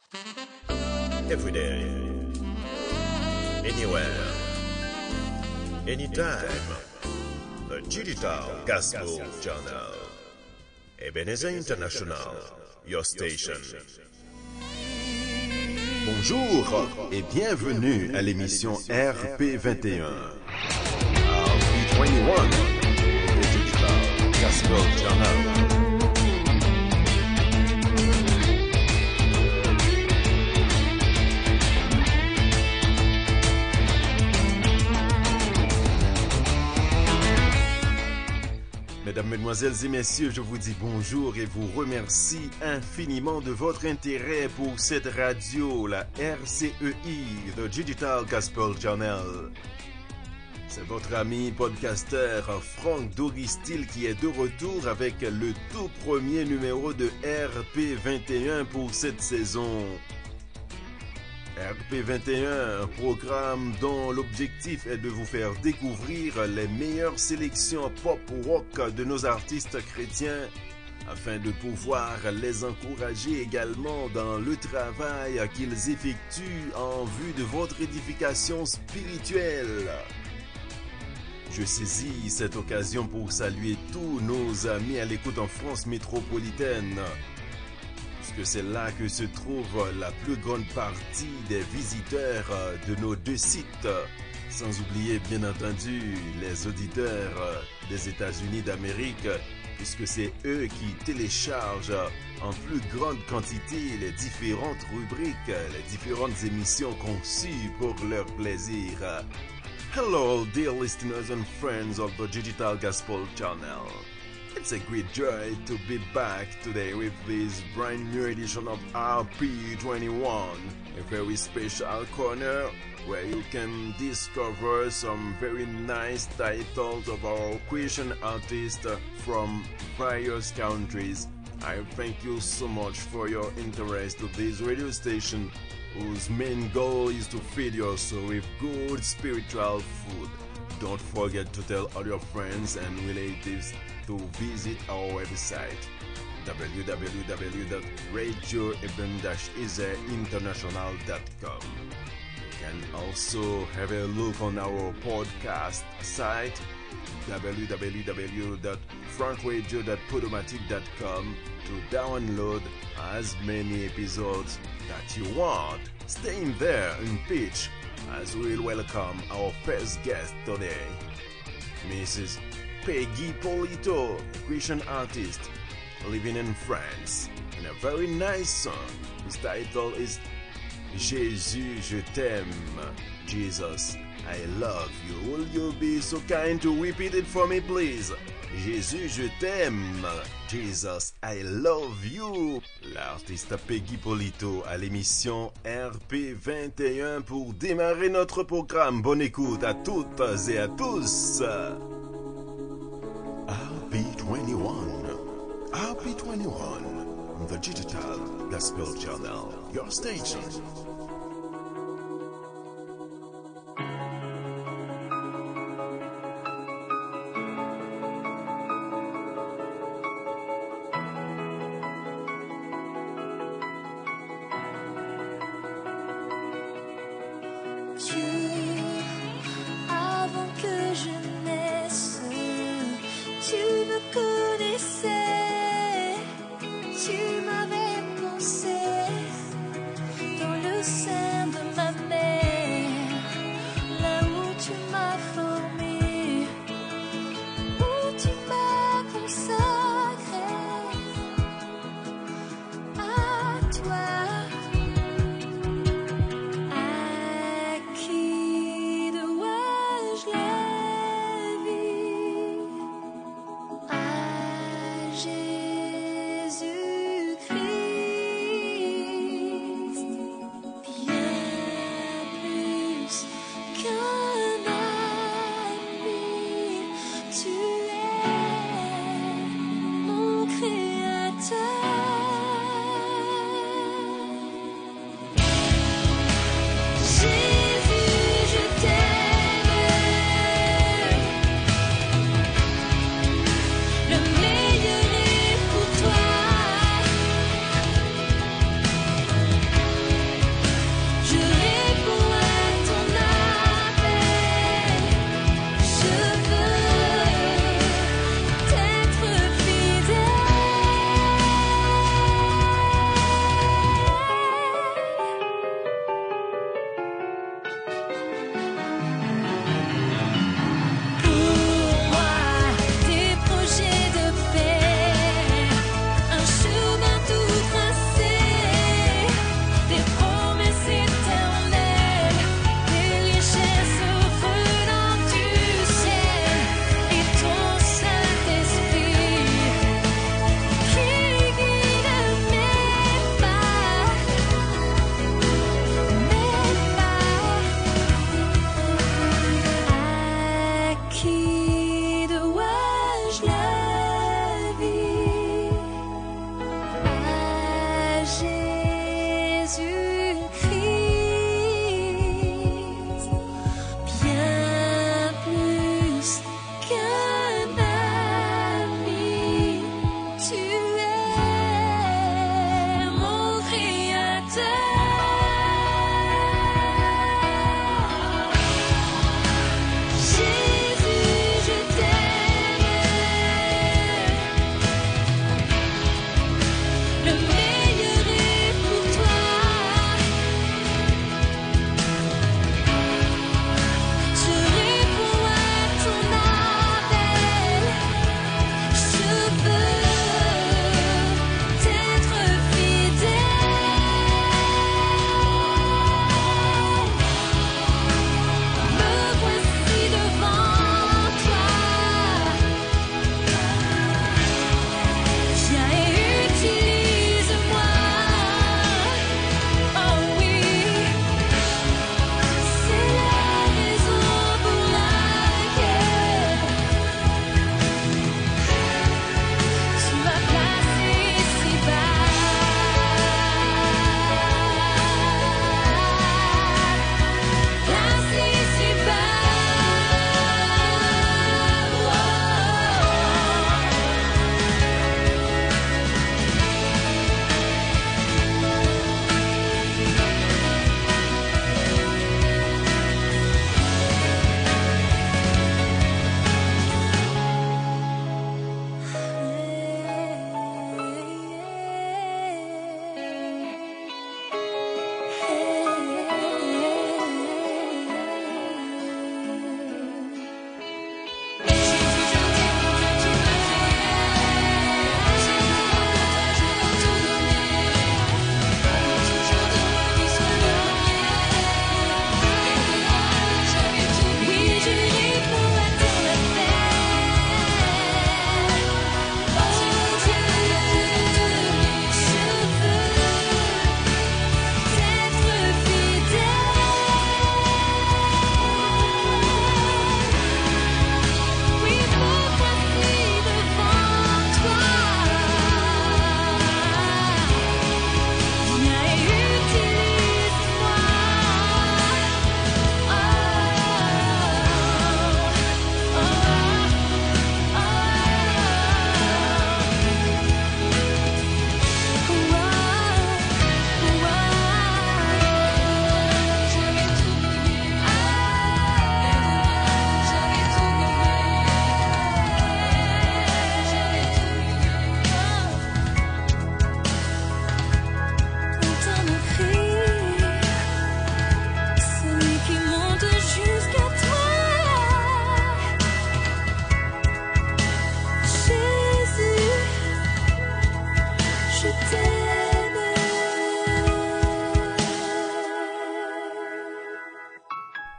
Every day, anywhere, anytime. The Digital Gospel Channel. Ebenezer International, your station. Bonjour et bienvenue à l'émission RP21. RP21, the Digital Gospel Channel. Mesdames, Mesdemoiselles et Messieurs, je vous dis bonjour et vous remercie infiniment de votre intérêt pour cette radio, la RCEI, The Digital Gospel Channel. C'est votre ami podcasteur Franck Doristil qui est de retour avec le tout premier numéro de RP21 pour cette saison. RP21, un programme dont l'objectif est de vous faire découvrir les meilleures sélections pop-rock de nos artistes chrétiens afin de pouvoir les encourager également dans le travail qu'ils effectuent en vue de votre édification spirituelle. Je saisis cette occasion pour saluer tous nos amis à l'écoute en France métropolitaine, puisque c'est là que se trouve la plus grande partie des visiteurs de nos deux sites, sans oublier bien entendu les auditeurs des États-Unis d'Amérique, puisque c'est eux qui téléchargent en plus grande quantité les différentes rubriques, les différentes émissions conçues pour leur plaisir. Hello dear listeners and friends of the Digital Gospel Channel. It's a great joy to be back today with this brand new edition of RP21, a very special corner where you can discover some very nice titles of our Christian artists from various countries. I thank you so much for your interest to this radio station whose main goal is to feed your soul with good spiritual food. Don't forget to tell all your friends and relatives to visit our website www.radio-international.com. You can also have a look on our podcast site www.frankradio.podomatic.com to download as many episodes that you want. Stay in there and pitch as we'll welcome our first guest today, Mrs. Peggy Polito, a Christian artist living in France, and a very nice song. His title is Jésus, je t'aime. Jesus, I love you. Will you be so kind to repeat it for me, please? Jésus, je t'aime. Jesus, I love you. L'artiste Peggy Polito à l'émission RP21 pour démarrer notre programme. Bonne écoute à toutes et à tous. RP21, the Digital Gospel Channel, your station.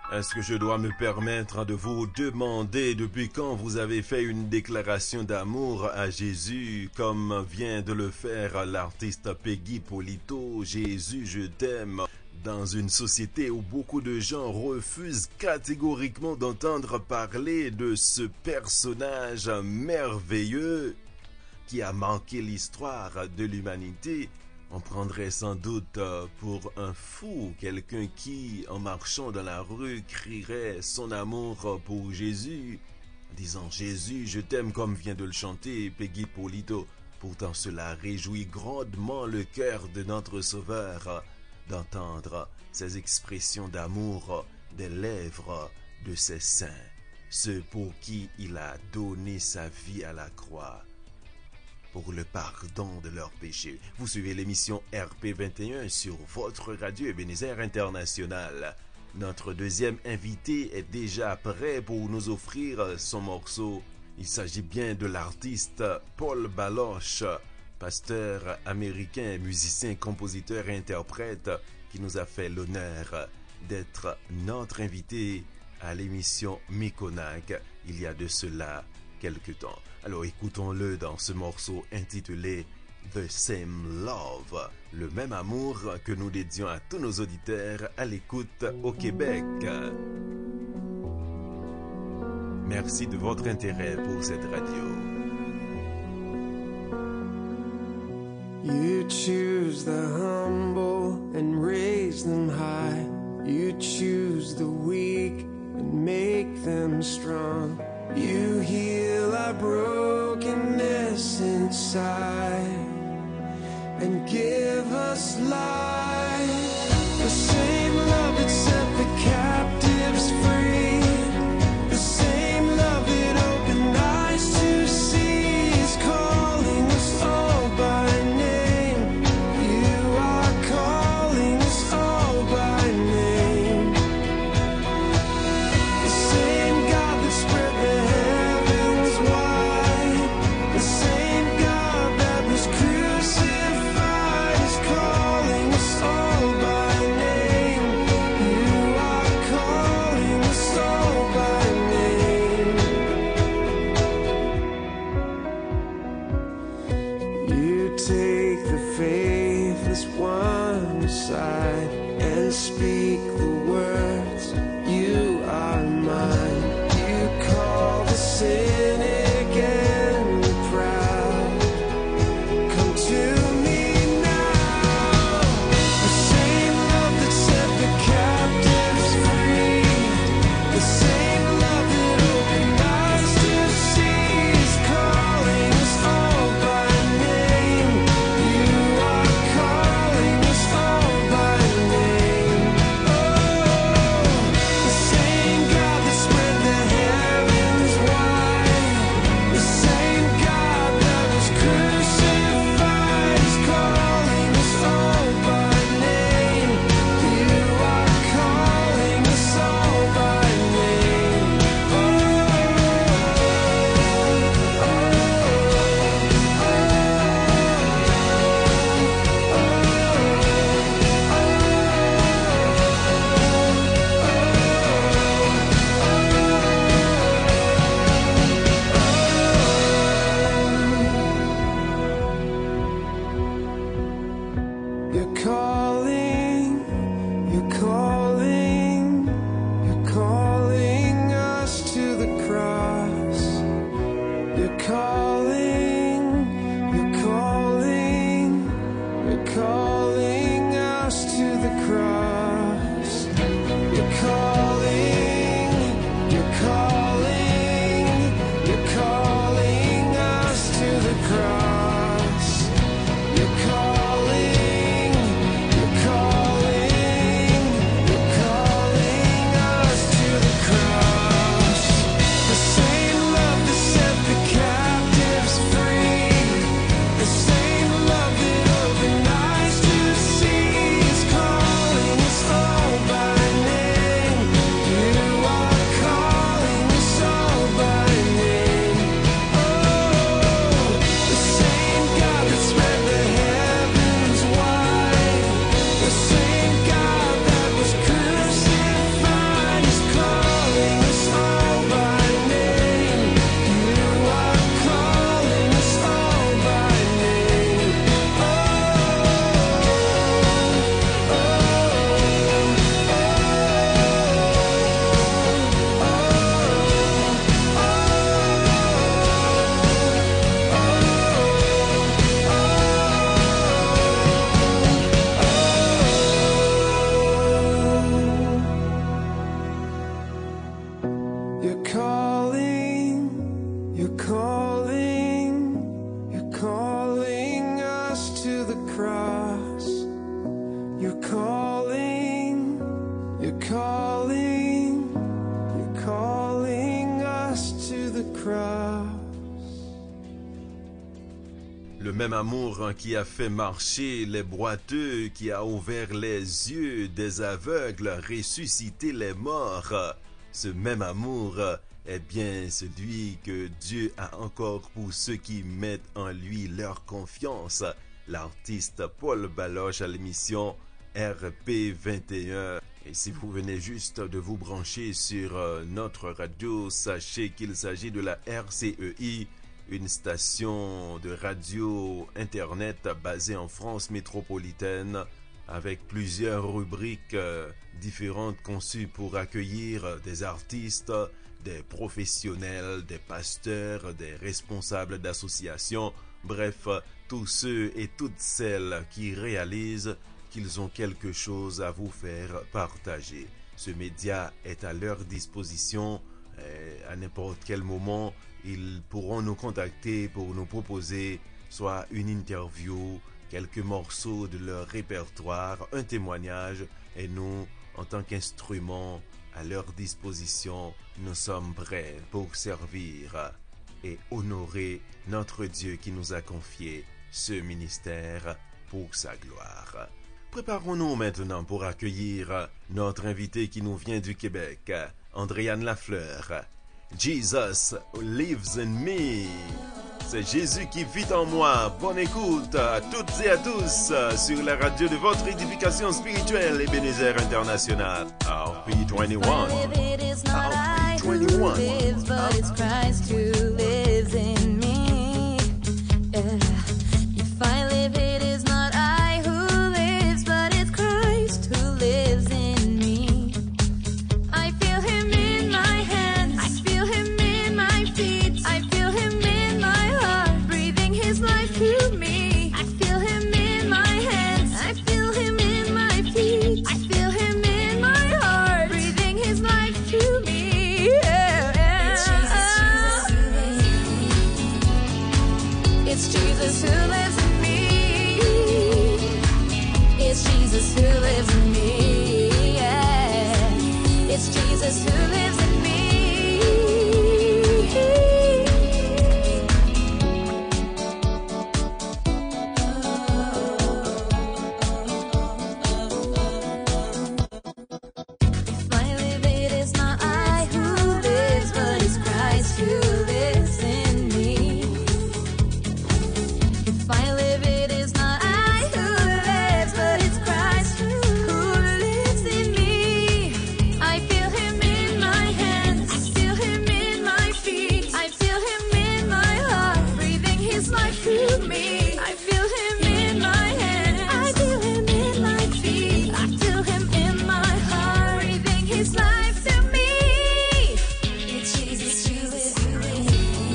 Est-ce que je dois me permettre de vous demander depuis quand vous avez fait une déclaration d'amour à Jésus comme vient de le faire l'artiste Peggy Polito, Jésus je t'aime, dans une société où beaucoup de gens refusent catégoriquement d'entendre parler de ce personnage merveilleux qui a marqué l'histoire de l'humanité? On prendrait sans doute pour un fou quelqu'un qui, en marchant dans la rue, crierait son amour pour Jésus, disant « Jésus, je t'aime » comme vient de le chanter Peggy Polito. Pourtant, cela réjouit grandement le cœur de notre Sauveur d'entendre ces expressions d'amour des lèvres de ses saints, ceux pour qui il a donné sa vie à la croix, pour le pardon de leurs péchés. Vous suivez l'émission RP21 sur votre radio Ebenezer International. Notre deuxième invité est déjà prêt pour nous offrir son morceau. Il s'agit bien de l'artiste Paul Baloche, pasteur américain, musicien, compositeur et interprète, qui nous a fait l'honneur d'être notre invité à l'émission Mikonak il y a de cela quelque temps. Alors écoutons-le dans ce morceau intitulé The Same Love, le même amour que nous dédions à tous nos auditeurs à l'écoute au Québec. Merci de votre intérêt pour cette radio. You choose the humble and raise them high. You choose the weak and make them strong. You heal our brokenness inside and give us life. The same love that set the captives free, the same love that opened eyes to see is calling us all by name. You are calling us all by name. The same God that spread the heavens wide, the same God that was crucified is calling us all by name. You are calling us all by name. You take the faithless one aside and speak the words, you are mine. You call the cynic and the proud, come to me now. The same love that set the captives free, the same love that opened eyes to see is calling us all by name. You are calling us all by name. Oh, the same God that spread the heavens wide, the same God that was crucified is calling us all by name. You are calling us all by name. Oh, you're calling, you're calling, you're calling us to the cross. You're calling, you're calling, you're calling us to the cross. You're calling, you're calling, you're calling us to the cross. You're calling, you're calling, You're calling, you're calling, you're calling us to the cross. Le même amour qui a fait marcher les boiteux, qui a ouvert les yeux des aveugles, ressuscité les morts, ce même amour est bien celui que Dieu a encore pour ceux qui mettent en lui leur confiance. L'artiste Paul Baloche à l'émission RP21. Et si vous venez juste de vous brancher sur notre radio, sachez qu'il s'agit de la RCEI, une station de radio internet basée en France métropolitaine avec plusieurs rubriques différentes conçues pour accueillir des artistes, des professionnels, des pasteurs, des responsables d'associations, bref, tous ceux et toutes celles qui réalisent qu'ils ont quelque chose à vous faire partager. Ce média est à leur disposition à n'importe quel moment. Ils pourront nous contacter pour nous proposer soit une interview, quelques morceaux de leur répertoire, un témoignage, et nous, en tant qu'instrument à leur disposition, nous sommes prêts pour servir et honorer notre Dieu qui nous a confié ce ministère pour sa gloire. Préparons-nous maintenant pour accueillir notre invité qui nous vient du Québec, Andréane Lafleur. Jesus lives in me. C'est Jésus qui vit en moi. Bonne écoute à toutes et à tous sur la radio de votre édification spirituelle Ebenezer International. RP21. RP21. But it's Christ who lives in me. If I live, it is not I who lives, but it's Christ who lives in me. I feel him in my hands, I feel him in my feet, I feel him in my heart, breathing his life through me. I feel him in my hands, I feel him in my feet, I feel him in my heart, breathing his life through me. It's Jesus who lives in me. It's Jesus who lives in me. Yeah. It's Jesus who lives in me. If I live, it is not I who lives, but it's Christ who lives in me. If I live, it is not I who lives, but it's Christ who lives in me. I feel him in my hands, I feel him in my feet, I feel him in my heart, breathing his life through me. I feel him in my hands, I feel him in my feet, I feel him in my heart, breathing his life through me. It's Jesus who lives in me.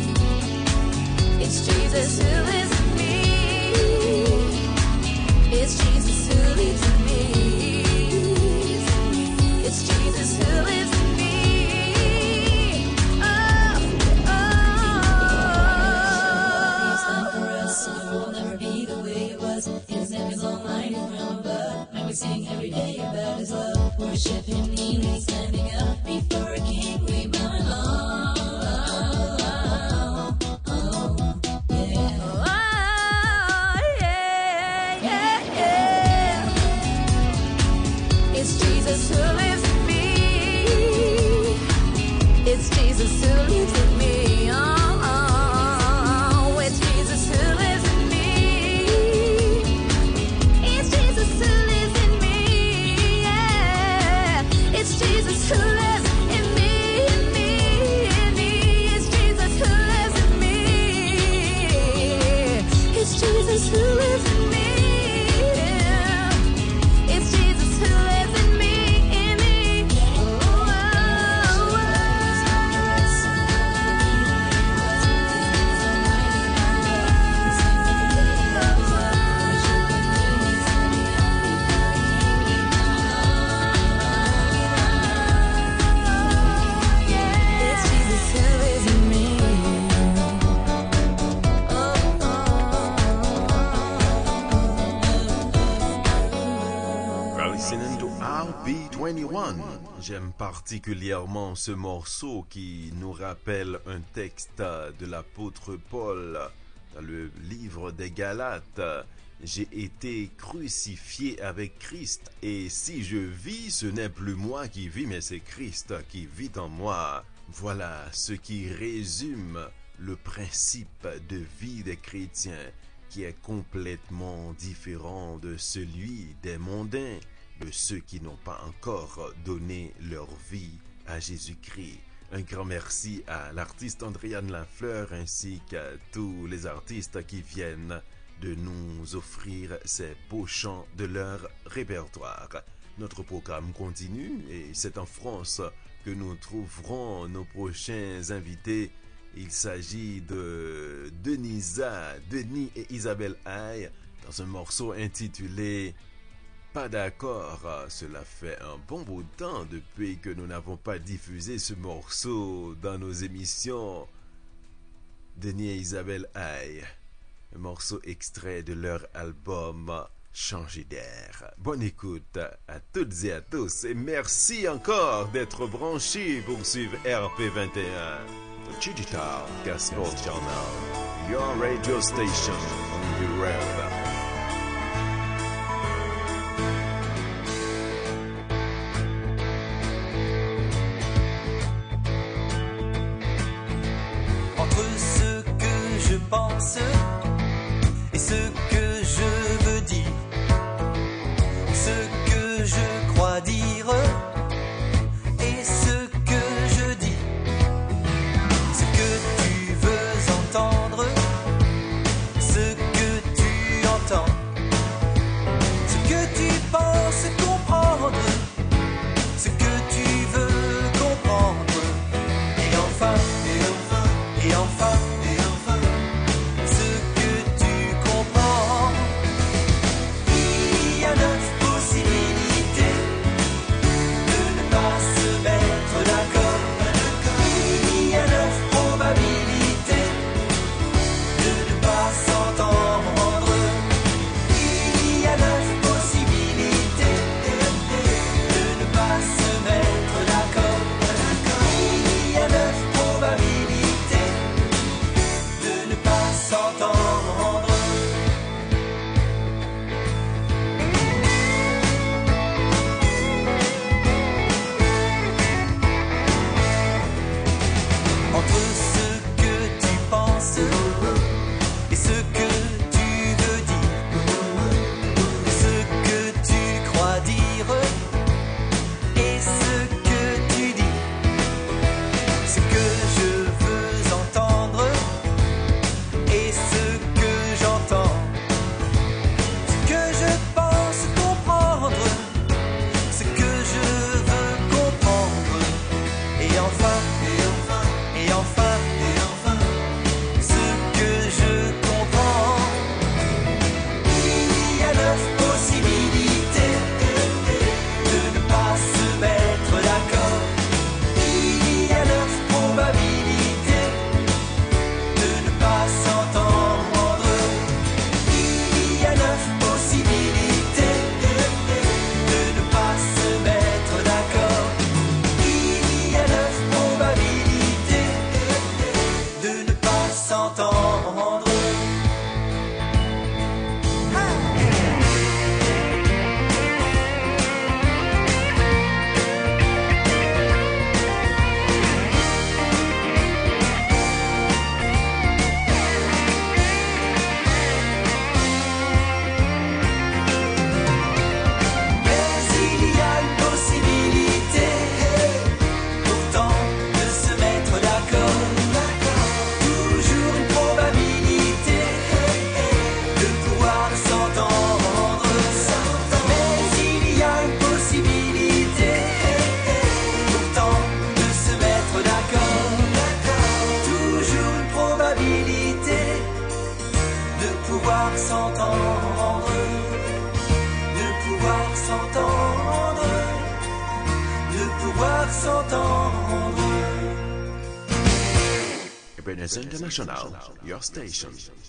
It's Jesus who lives in me. It's Jesus who lives in me. It's Jesus who lives in me. Oh, It's not for us, so it will never be the way it was. His name is Almighty from above, and we sing every day about his love. Worship him, kneeling, standing up before a king. We bow low. it's Jesus who lives in me. It's Jesus who lives in me. Oh, it's Jesus who lives in me. It's Jesus who lives in me. Yeah, it's Jesus who lives in me, in me, in me. It's Jesus who lives in me. It's Jesus who lives in me. It's Jesus who lives in me, in me. Oh, oh, listening to RB21. J'aime particulièrement ce morceau qui nous rappelle un texte de l'apôtre Paul dans le livre des Galates. J'ai été crucifié avec Christ, et si je vis, ce n'est plus moi qui vis, mais c'est Christ qui vit en moi. Voilà ce qui résume le principe de vie des chrétiens, qui est complètement différent de celui des mondains, de ceux qui n'ont pas encore donné leur vie à Jésus-Christ. Un grand merci à l'artiste Andréane Lafleur ainsi qu'à tous les artistes qui viennent de nous offrir ces beaux chants de leur répertoire. Notre programme continue et c'est en France que nous trouverons nos prochains invités. Il s'agit de Denis et Isabelle Aye dans un morceau intitulé Pas d'accord. Cela fait un bon bout de temps depuis que nous n'avons pas diffusé ce morceau dans nos émissions. Denis et Isabelle Aye, un morceau extrait de leur album Changer d'air. Bonne écoute à toutes et à tous et merci encore d'être branchés pour suivre RP21. The Digital Gospel Journal, your radio station on the web. Entre ce que je pense et ce que je veux dire, ce que je crois dire et ce que je dis, ce que tu veux entendre, ce que tu entends, ce que tu penses comprendre, ce que tu veux comprendre, et enfin, ce que tu comprends. Il y a 9 possibilités de ne pas se mettre d'accord. Il y a 9 probabilités de ne pas s'entendre. Il y a 9 possibilités de ne pas se mettre d'accord. Il y a 9 probabilités de ne pas s'entendre. Entre ce que tu penses et ce que tu veux dire, ce que tu crois dire et ce que tu dis, ce que je veux entendre et ce que j'entends, ce que je pense comprendre, ce que je veux comprendre, et enfin, ce que je comprends. Il y a 9 possibilités de ne pas se mettre d'accord. Il y a 9 probabilités de ne pas s'entendre. Il y a 9 possibilités de ne pas se mettre d'accord. Il y a 9 probabilités de ne pas s'entendre. Mais il y a une possibilité pourtant de se mettre d'accord. Toujours une probabilité de pouvoir s'entendre. Mais il y a une possibilité pourtant de se mettre d'accord. Toujours une probabilité de pouvoir s'entendre. De pouvoir s'entendre. De pouvoir s'entendre. Ebenezer International, your station.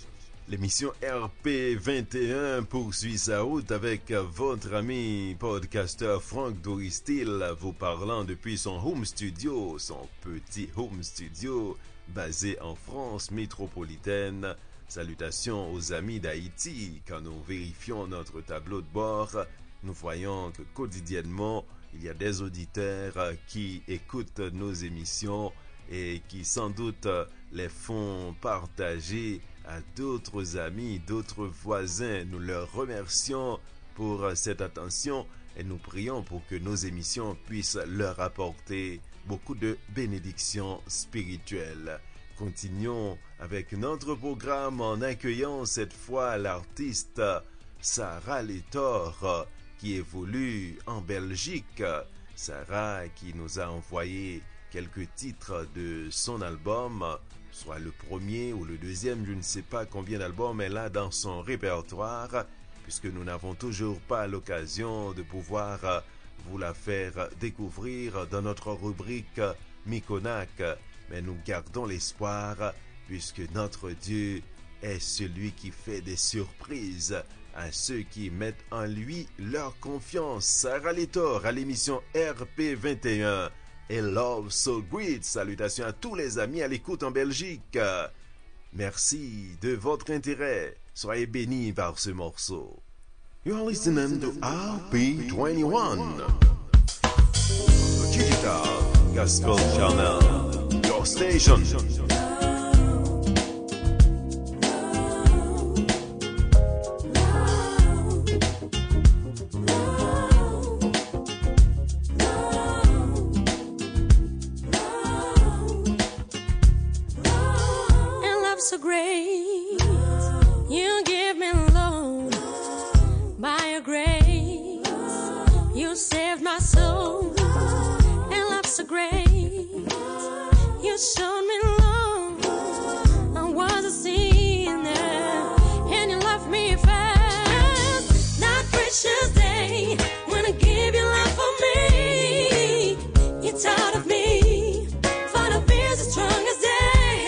L'émission RP21 poursuit sa route avec votre ami podcasteur Franck Doristil, vous parlant depuis son home studio, son petit home studio basé en France métropolitaine. Salutations aux amis d'Haïti. Quand nous vérifions notre tableau de bord, nous voyons que quotidiennement, il y a des auditeurs qui écoutent nos émissions et qui sans doute les font partager à d'autres amis, d'autres voisins. Nous leur remercions pour cette attention et nous prions pour que nos émissions puissent leur apporter beaucoup de bénédictions spirituelles. Continuons avec notre programme en accueillant cette fois l'artiste Sarah Létor qui évolue en Belgique. Sarah qui nous a envoyé quelques titres de son album, soit le premier ou le deuxième, je ne sais pas combien d'albums elle a dans son répertoire, puisque nous n'avons toujours pas l'occasion de pouvoir vous la faire découvrir dans notre rubrique Mikonak. Mais nous gardons l'espoir, puisque notre Dieu est celui qui fait des surprises à ceux qui mettent en lui leur confiance. Sarah Létor à l'émission RP21 et Love So Great. Salutations à tous les amis à l'écoute en Belgique. Merci de votre intérêt. Soyez bénis par ce morceau. You are listening to RP21, the Digital Gospel Channel, your station. So great, you give me low by your grace. You saved my soul, and love so great. You showed me love. I was a sinner, and you loved me fast. That precious day when I gave your life for me, you thought of me for the fears as strong as day.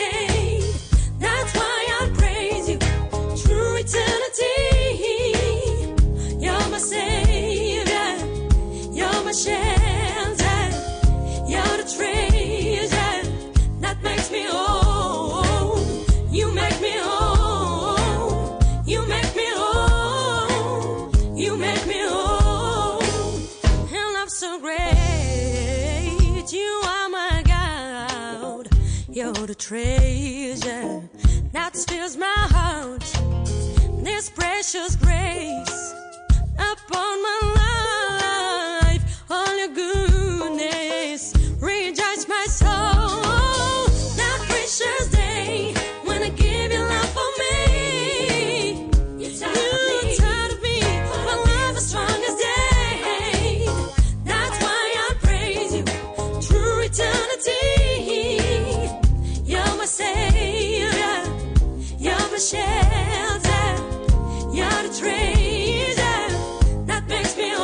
Shelter, you're the treasure that makes me whole. You make me whole. You make me whole. You make me whole. And love so great. You are my God. You're the treasure that fills my heart. This precious grace upon my life. All your goodness, rejoice my soul. That precious day when I give you love for me. You taught of me, my love is strong as day. That's why I praise you through eternity. You're my savior, you're my shelter, you're the treasure that makes me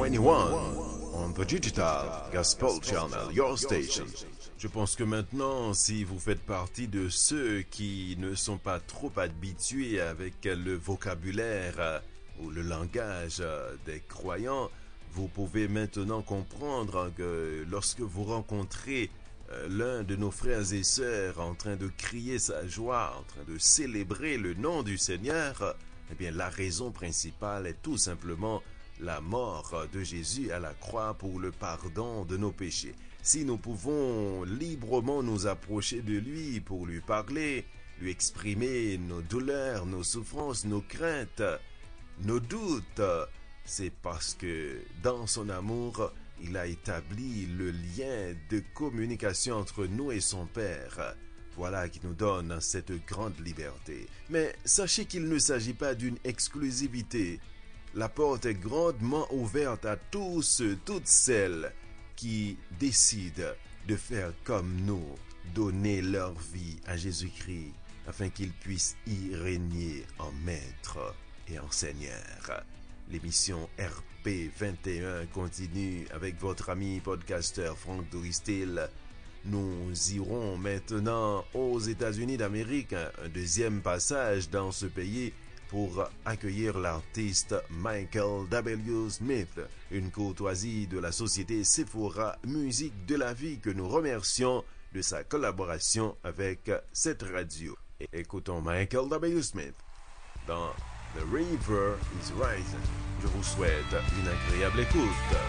21 on the Digital Gospel Channel, your station. Je pense que maintenant, si vous faites partie de ceux qui ne sont pas trop habitués avec le vocabulaire ou le langage des croyants, vous pouvez maintenant comprendre que lorsque vous rencontrez l'un de nos frères et sœurs en train de crier sa joie, en train de célébrer le nom du Seigneur, eh bien la raison principale est tout simplement la mort de Jésus à la croix pour le pardon de nos péchés. Si nous pouvons librement nous approcher de lui pour lui parler, lui exprimer nos douleurs, nos souffrances, nos craintes, nos doutes, c'est parce que dans son amour, il a établi le lien de communication entre nous et son Père. Voilà qui nous donne cette grande liberté. Mais sachez qu'il ne s'agit pas d'une exclusivité. La porte est grandement ouverte à tous ceux, toutes celles qui décident de faire comme nous, donner leur vie à Jésus-Christ afin qu'il puisse y régner en maître et en Seigneur. L'émission RP21 continue avec votre ami podcasteur Franck Doristil. Nous irons maintenant aux États-Unis d'Amérique, un deuxième passage dans ce pays pour accueillir l'artiste Michael W. Smith, une courtoisie de la société Sephora Musique de la Vie que nous remercions de sa collaboration avec cette radio. Et écoutons Michael W. Smith dans The River is Rising. Je vous souhaite une agréable écoute.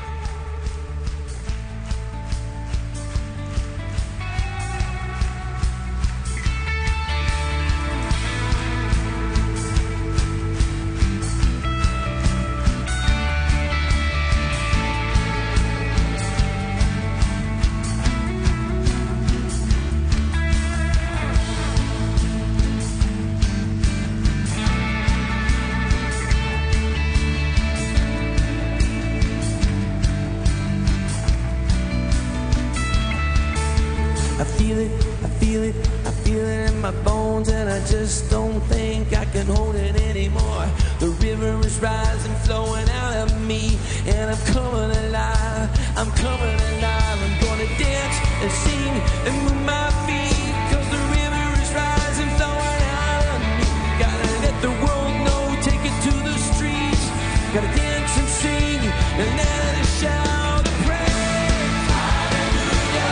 Just don't think I can hold it anymore. The river is rising, flowing out of me, and I'm coming alive. I'm coming alive. I'm gonna dance and sing and move my feet, 'cause the river is rising, flowing out of me. Gotta let the world know, take it to the streets. Gotta dance and sing and let it shout and praise. Hallelujah.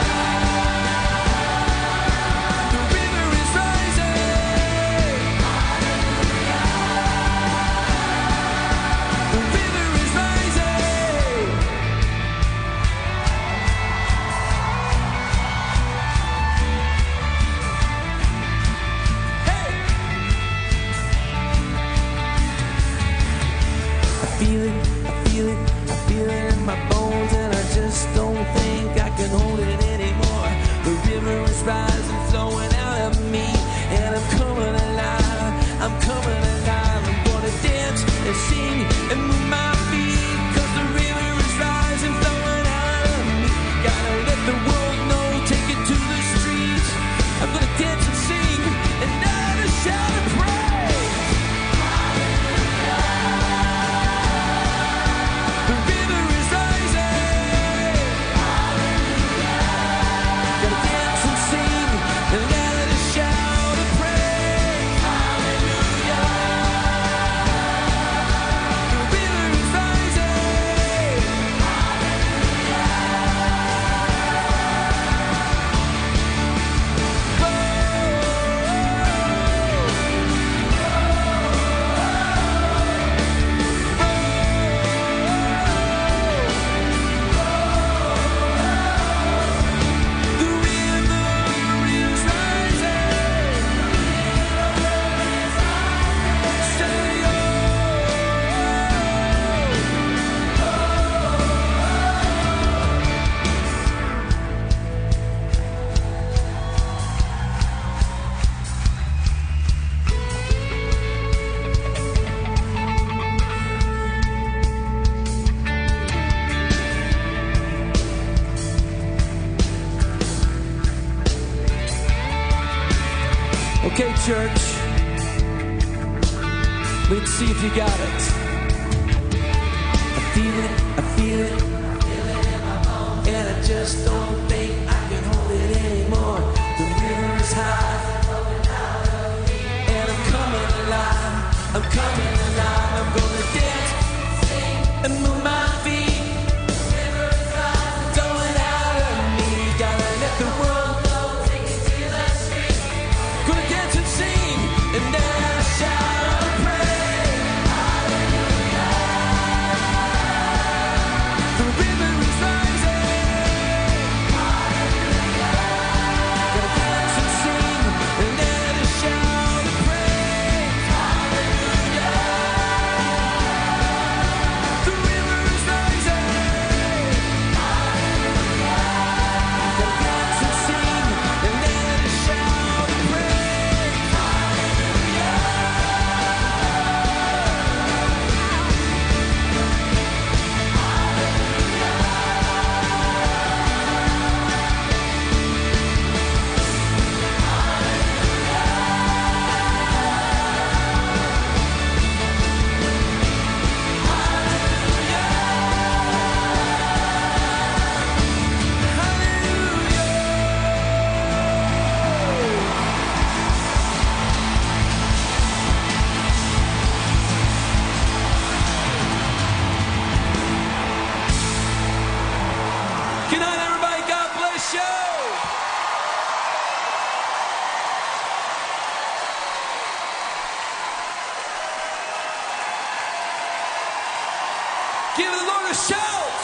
The river is rising. Hold it anymore. The river is rising, flowing out of me, and I'm coming alive. I'm coming alive. I'm gonna dance and sing and move my feet, 'cause the river is rising, flowing out of me. Gotta let the world know, take it to the streets. I'm gonna dance and sing and never shout and praise. Hallelujah. The river is rising. And let it shout and praise. Hallelujah. The river is rising. Hallelujah. Okay, church. Let's see if you got it. I feel it, I feel just don't think I can hold it anymore. The river's high, and I'm coming alive. I'm coming alive. I'm gonna dance, sing, and move my feet. The river's high, going out of me. Gotta let the world know. Take it to the street. Gonna dance and sing, and then shout and pray. Hallelujah. The river is rising. Hallelujah. Gotta dance and sing, and then shout and pray. Hallelujah. The river is rising. Hallelujah. Gotta dance and sing, and then shout and pray. Hallelujah. Good night, everybody. God bless you. Give the Lord a shout.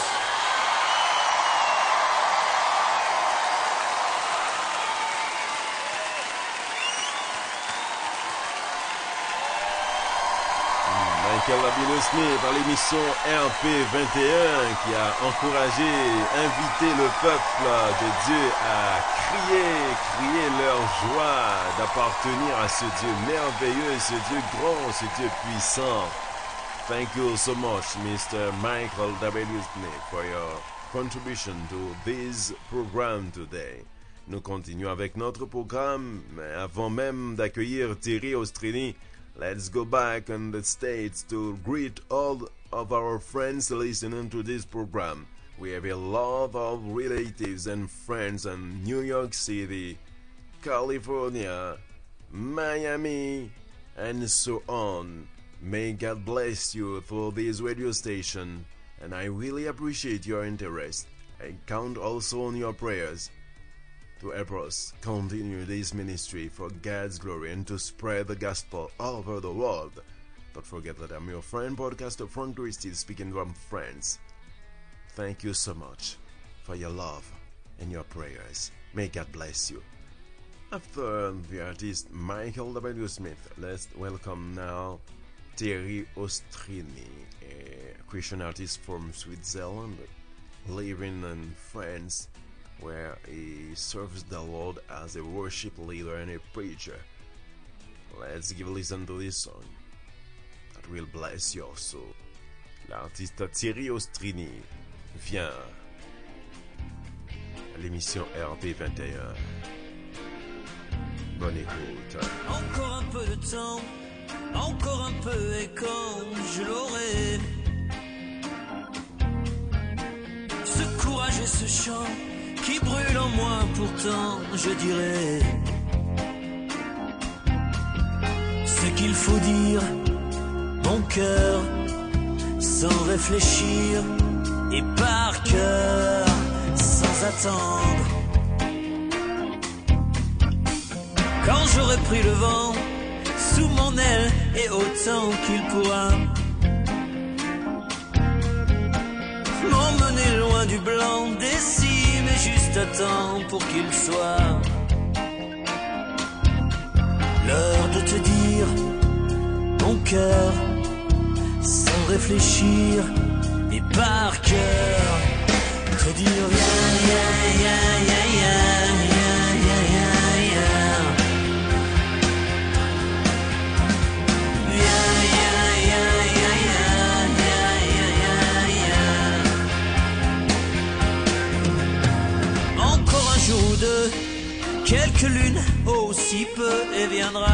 Michael Abilosmith par l'émission RP21 qui a encouragé, invité le peuple de Dieu à crier leur joie d'appartenir à ce Dieu merveilleux, ce Dieu grand, ce Dieu puissant. Thank you so much, Mr. Michael W. Smith, for your contribution to this program today. Nous continuons avec notre programme, mais avant même d'accueillir Thierry Ostrini, let's go back in the States to greet all of our friends listening to this program. We have a lot of relatives and friends in New York City, California, Miami, and so on. May God bless you through this radio station, and I really appreciate your interest. I count also on your prayers to help us continue this ministry for God's glory and to spread the gospel all over the world. Don't forget that I'm your friend, podcaster Frank Christie, speaking from France. Thank you so much for your love and your prayers. May God bless you. After the artist Michael W. Smith, let's welcome now Thierry Ostrini, a Christian artist from Switzerland, living in France, where he serves the Lord as a worship leader and a preacher. Let's give a listen to this song that will bless your soul. L'artiste Thierry Ostrini vient à l'émission RP21. Bonne écoute. Encore un peu de temps, encore un peu et quand je l'aurai. Ce courage et ce chant qui brûle en moi, pourtant je dirais ce qu'il faut dire, mon cœur, sans réfléchir et par cœur, sans attendre. Quand j'aurai pris le vent sous mon aile et autant qu'il pourra m'emmener loin du blanc des cimes et juste à temps pour qu'il soit l'heure de te dire mon cœur sans réfléchir et par cœur te dire viens, viens, viens, viens, viens, viens, viens, viens, viens, viens, viens, viens, viens, viens, viens. Encore un jour ou deux, quelques lunes aussi peu et viendra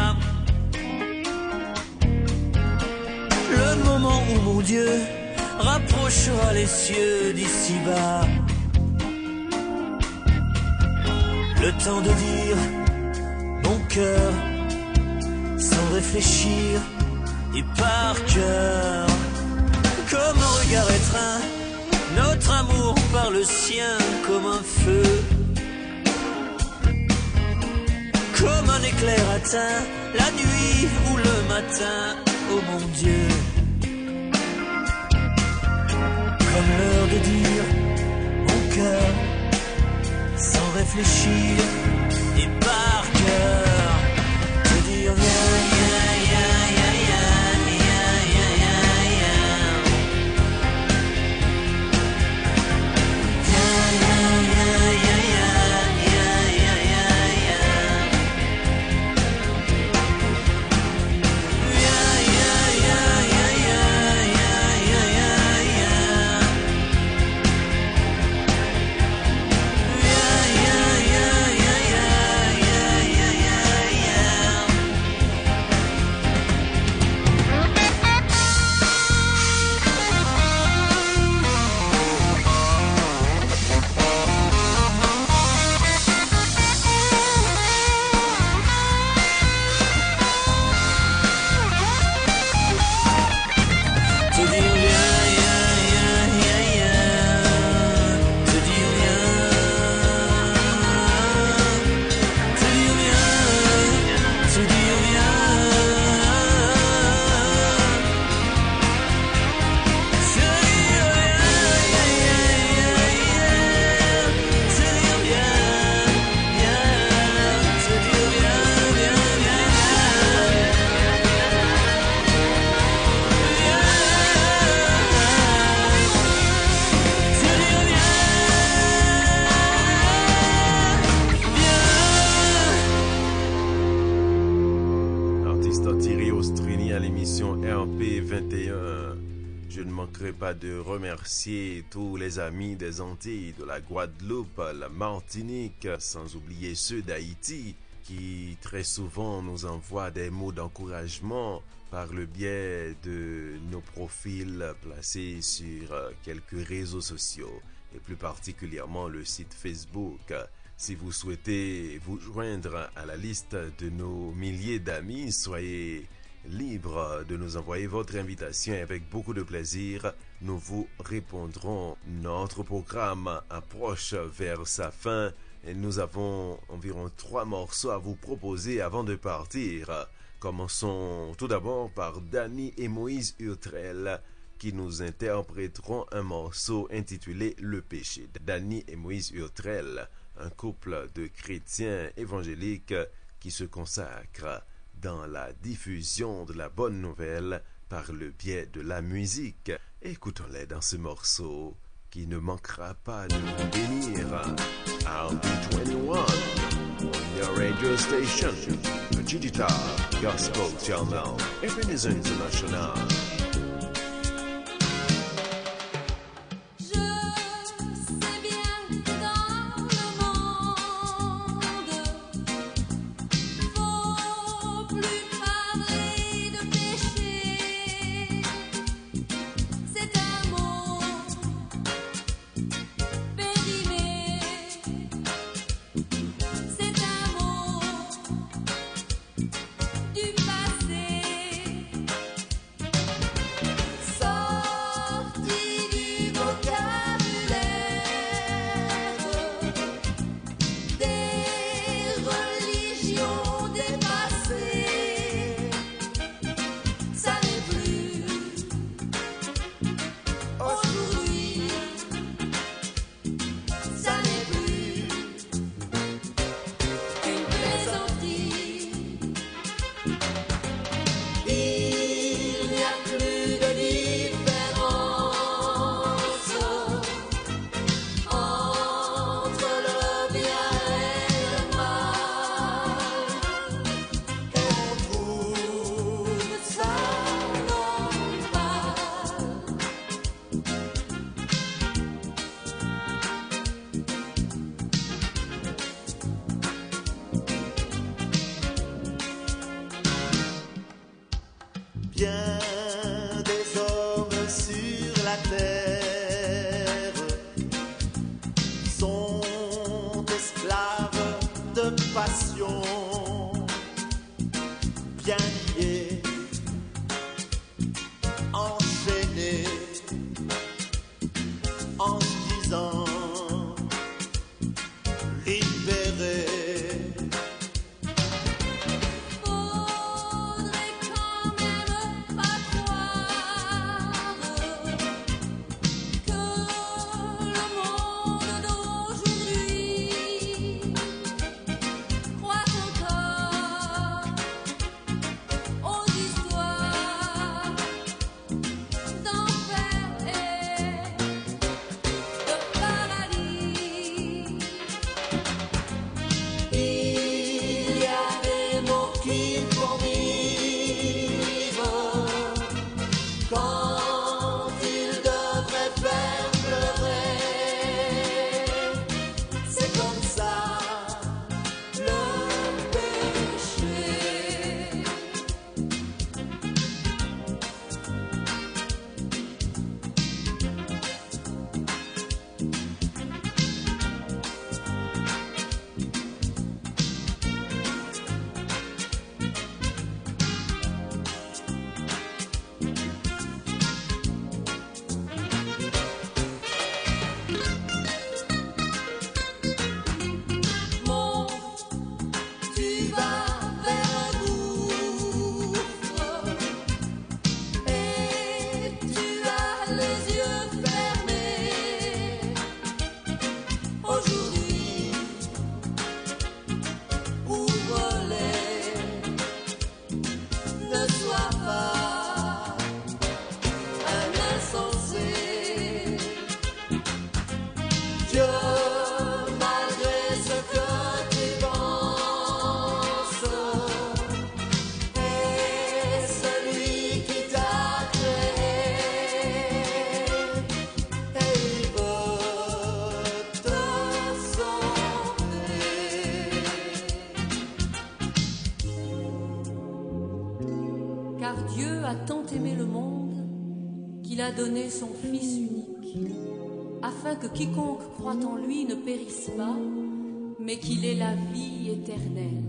le moment où mon Dieu rapprochera les cieux d'ici bas. Le temps de dire mon cœur sans réfléchir et par cœur. Comme un regard étreint, notre amour par le sien comme un feu. Comme un éclair atteint, la nuit ou le matin, oh mon Dieu. Comme l'heure de dire mon cœur sans réfléchir et par cœur. Te dire viens, viens, viens, viens, viens, viens, viens, viens. Viens, viens, viens, viens, viens, viens, viens, viens. Viens, viens, viens, viens, viens, viens, viens, viens. Je ne manquerai pas de remercier tous les amis des Antilles, de la Guadeloupe, la Martinique, sans oublier ceux d'Haïti, qui très souvent nous envoient des mots d'encouragement par le biais de nos profils placés sur quelques réseaux sociaux, et plus particulièrement le site Facebook. Si vous souhaitez vous joindre à la liste de nos milliers d'amis, soyez libre de nous envoyer votre invitation et avec beaucoup de plaisir, nous vous répondrons. Notre programme approche vers sa fin et nous avons environ 3 morceaux à vous proposer avant de partir. Commençons tout d'abord par Danny et Moïse Urtrel qui nous interpréteront un morceau intitulé Le péché. Danny et Moïse Urtrel, un couple de chrétiens évangéliques qui se consacrent dans la diffusion de la bonne nouvelle par le biais de la musique. Écoutons-les dans ce morceau qui ne manquera pas de vous bénir. RB21 on your radio station, the Digital Gospel Channel, Ebenezer International. Sont esclaves qu'il a donné son Fils unique, afin que quiconque croit en lui ne périsse pas, mais qu'il ait la vie éternelle.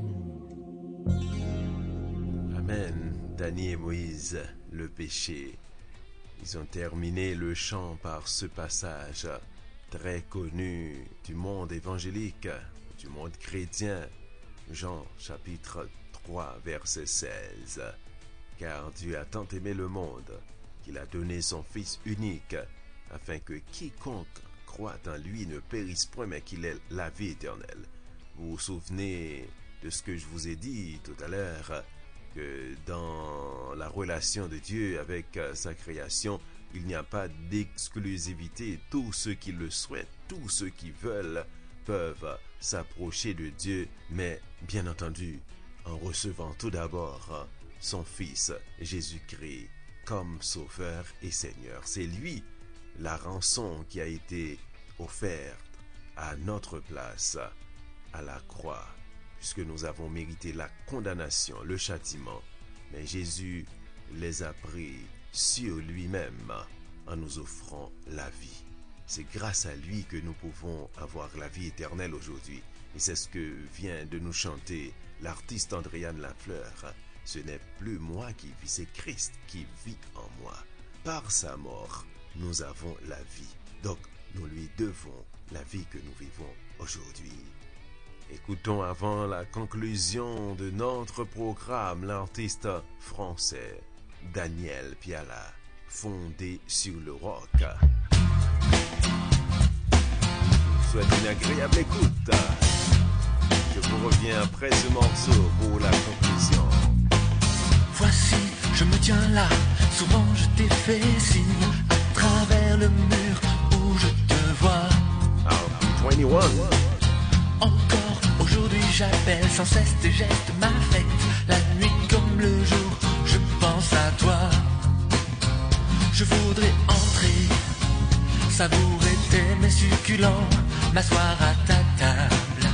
Amen. Dany et Moïse, le péché. Ils ont terminé le chant par ce passage très connu du monde évangélique, du monde chrétien. Jean chapitre 3 verset 16. Car Dieu a tant aimé le monde qu'il a donné son Fils unique, afin que quiconque croit en lui ne périsse point, mais qu'il ait la vie éternelle. Vous vous souvenez de ce que je vous ai dit tout à l'heure, que dans la relation de Dieu avec sa création, il n'y a pas d'exclusivité. Tous ceux qui le souhaitent, tous ceux qui veulent, peuvent s'approcher de Dieu, mais bien entendu, en recevant tout d'abord son Fils Jésus-Christ comme Sauveur et Seigneur. C'est lui la rançon qui a été offerte à notre place à la croix, puisque nous avons mérité la condamnation, le châtiment. Mais Jésus les a pris sur lui-même en nous offrant la vie. C'est grâce à lui que nous pouvons avoir la vie éternelle aujourd'hui. Et c'est ce que vient de nous chanter l'artiste Andréane Lafleur. Ce n'est plus moi qui vis, c'est Christ qui vit en moi. Par sa mort, nous avons la vie. Donc, nous lui devons la vie que nous vivons aujourd'hui. Écoutons avant la conclusion de notre programme l'artiste français Daniel Piala, Fondé sur le rock. Je vous souhaite une agréable écoute. Je vous reviens après ce morceau pour la conclusion. Voici, je me tiens là, souvent je t'ai fait signe à travers le mur où je te vois. I'll be 21. Encore aujourd'hui j'appelle sans cesse tes gestes m'affectent. La nuit comme le jour, je pense à toi. Je voudrais entrer, savourer tes mets succulents, m'asseoir à ta table.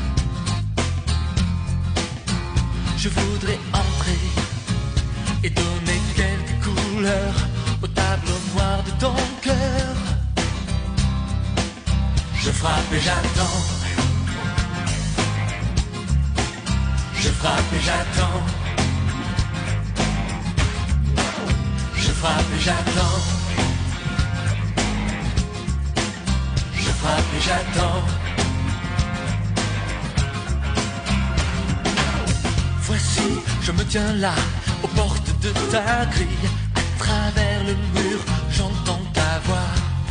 Je voudrais entrer et donner quelques couleurs au tableau noir de ton cœur. Je frappe et j'attends. Je frappe et j'attends. Je frappe et j'attends. Je frappe et j'attends. Voici, je me tiens là, aux portes de ta grille. À travers le mur, j'entends ta voix.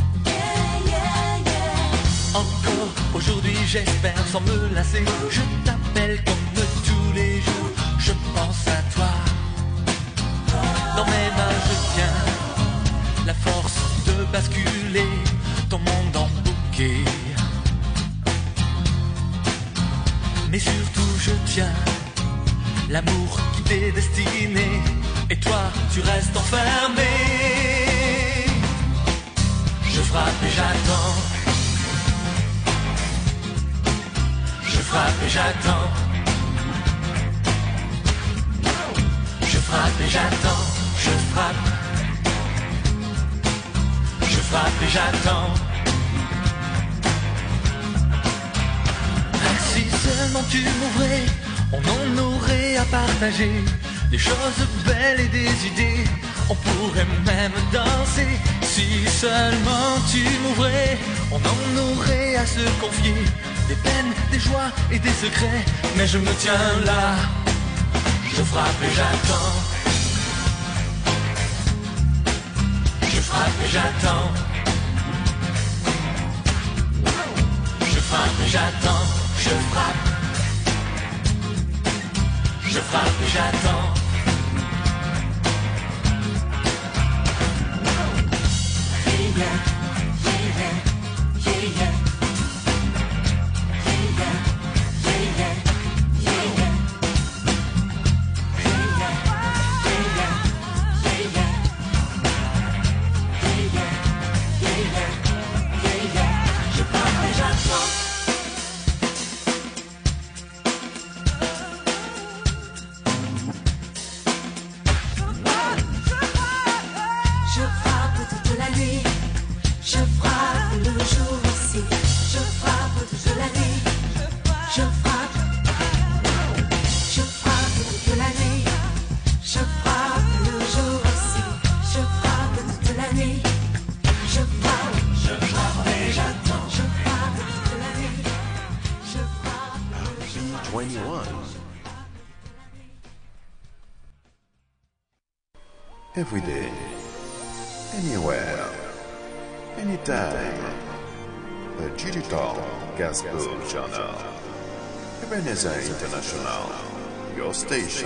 Encore aujourd'hui, j'espère sans me lasser. Je t'appelle comme tous les jours, je pense à toi. Dans mes mains, je tiens la force de basculer ton monde en bouquet. Mais surtout, je tiens l'amour qui t'est destiné. Et toi, tu restes enfermé. Je frappe et j'attends. Je frappe et j'attends. Je frappe et j'attends. Je frappe. Je frappe et j'attends. Si seulement tu m'ouvrais, on en aurait à partager. Des choses belles et des idées, on pourrait même danser. Si seulement tu m'ouvrais, on en aurait à se confier. Des peines, des joies et des secrets. Mais je me tiens là, je frappe et j'attends. Je frappe et j'attends. Je frappe et j'attends. Je frappe. Je frappe et j'attends. Yeah, yeah, yeah, yeah, yeah. la nuit. Je frappe le jour aussi. Je frappe toute la nuit. Je frappe. Je frappe toute la nuit. Je frappe le jour aussi. Je frappe toute la nuit. Je frappe et j'attends. Je frappe toute la nuit. Je frappe. 21. Every day, anywhere, anytime. The Digital Gospel Channel. Ebenezer International, your station.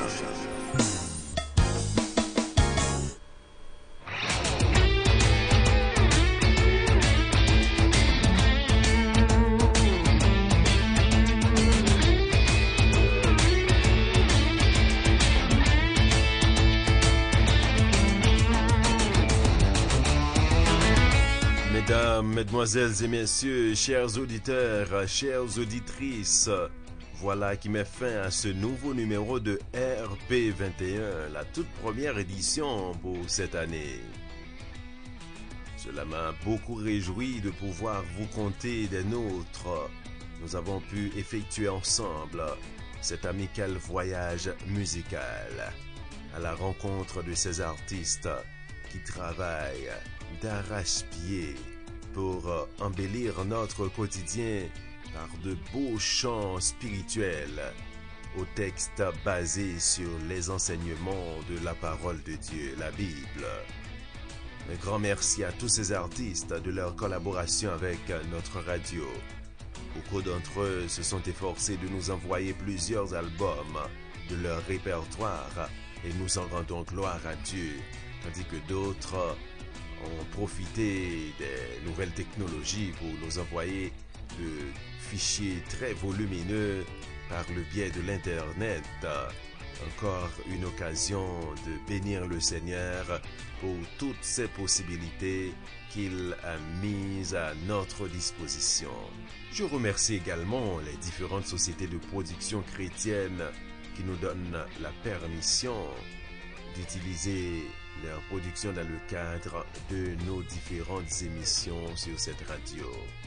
Mesdames, mesdemoiselles et messieurs, chers auditeurs, chères auditrices, voilà qui met fin à ce nouveau numéro de RP21, la toute première édition pour cette année. Cela m'a beaucoup réjoui de pouvoir vous compter des nôtres. Nous avons pu effectuer ensemble cet amical voyage musical à la rencontre de ces artistes qui travaillent d'arrache-pied pour embellir notre quotidien par de beaux chants spirituels aux textes basés sur les enseignements de la parole de Dieu, la Bible. Un grand merci à tous ces artistes de leur collaboration avec notre radio. Beaucoup d'entre eux se sont efforcés de nous envoyer plusieurs albums de leur répertoire et nous en rendons gloire à Dieu, tandis que d'autres ont profité des nouvelles technologies pour nous envoyer de fichiers très volumineux par le biais de l'Internet. Encore une occasion de bénir le Seigneur pour toutes ces possibilités qu'il a mises à notre disposition. Je remercie également les différentes sociétés de production chrétienne qui nous donnent la permission d'utiliser leur production dans le cadre de nos différentes émissions sur cette radio.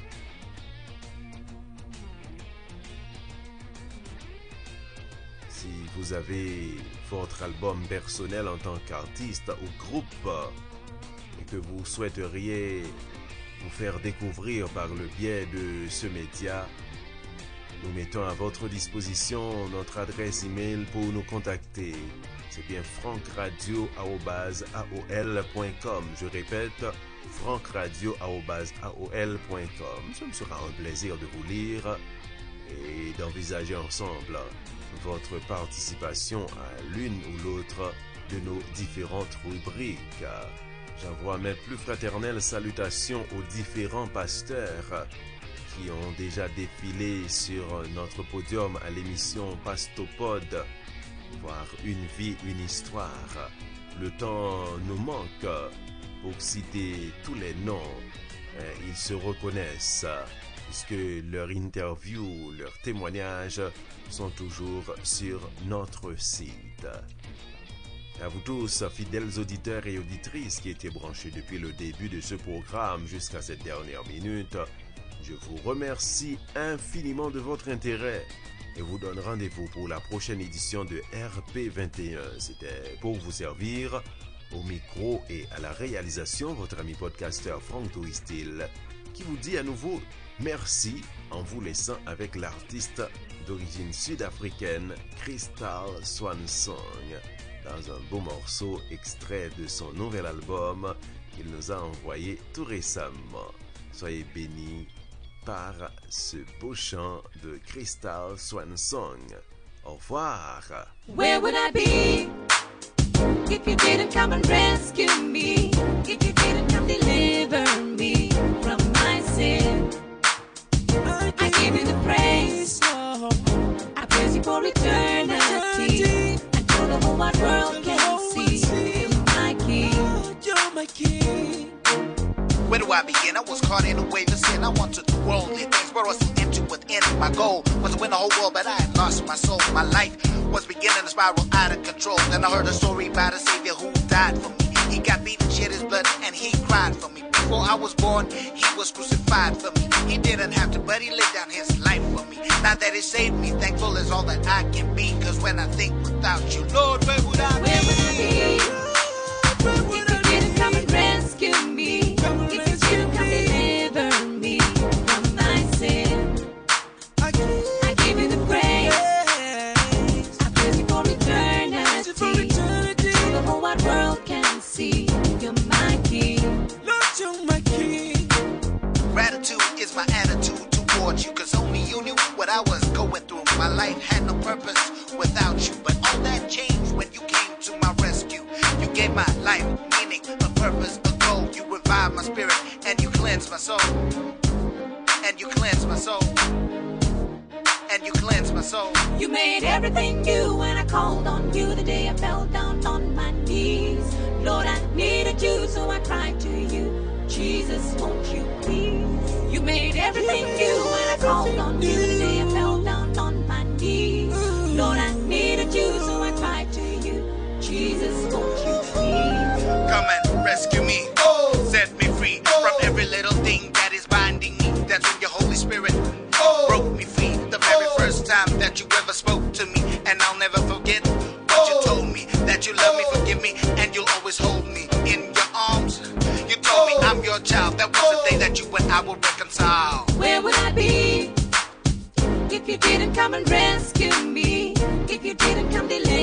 Si vous avez votre album personnel en tant qu'artiste ou groupe et que vous souhaiteriez vous faire découvrir par le biais de ce média, nous mettons à votre disposition notre adresse email pour nous contacter. C'est bien frankradio@aol.com. Je répète, frankradio@aol.com. Ce me sera un plaisir de vous lire et d'envisager ensemble votre participation à l'une ou l'autre de nos différentes rubriques. J'envoie mes plus fraternelles salutations aux différents pasteurs qui ont déjà défilé sur notre podium à l'émission Pastopod, voir une vie, une histoire. Le temps nous manque pour citer tous les noms. Ils se reconnaissent puisque leurs interviews, leurs témoignages sont toujours sur notre site. À vous tous, fidèles auditeurs et auditrices qui étaient branchés depuis le début de ce programme jusqu'à cette dernière minute, je vous remercie infiniment de votre intérêt et vous donne rendez-vous pour la prochaine édition de RP21. C'était pour vous servir au micro et à la réalisation votre ami podcasteur Frank Touristil qui vous dit à nouveau merci en vous laissant avec l'artiste d'origine sud-africaine Crystal Swansong dans un beau morceau extrait de son nouvel album qu'il nous a envoyé tout récemment. Soyez bénis par ce beau chant de Crystal Swansong. Au revoir. Where would I be if you didn't come and rescue me? If you didn't come deliver me from my sin? I give you the praise. I praise you for eternity. And for the whole wide world can see you're my king. You're my king. Where do I begin? I was caught in a wave of sin. I wanted the worldly things, but I was still empty within. My goal was to win the whole world, but I had lost my soul. My life was beginning to spiral out of control. Then I heard a story about a savior who died for me. He got beaten, shed his blood, and he cried for me. before I was born, he was crucified for me. He didn't have to, but he laid down his life for me. Now that he saved me, thankful is all that I can be. Cause when I think without you, Lord, where would I be? Where would I be? If you didn't come and rescue me, if you didn't come deliver me from my sin, I give you the praise. I praise you for eternity. So the whole wide world can see you're my king. Lord, you're my king. Gratitude is my attitude towards you. Cause only you knew what I was going through. My life had no purpose without you. But all that changed when you came to my rescue. You gave my life meaning, a purpose, a goal. You revived my spirit and you cleansed my soul. And you cleansed my soul. And you cleansed my soul. You made everything new when I called on you the day I fell down on my knees. Lord, I needed you, so I cried to you. Jesus, won't you please? You made everything new when I called on you the day I fell down on my knees. Lord, I needed you, so I cried to you. Jesus, won't you please? Come and rescue me. Set me free from every little thing that is binding me. That's when your Holy Spirit broke me free. The very first time that you ever spoke to me. And I'll never forget what you told me. That you love me, forgive me, and you'll always hold me in your arms. You told me I'm your child. That was the day that you and I will reconcile. Where would I be if you didn't come and rescue me? If you didn't come deliver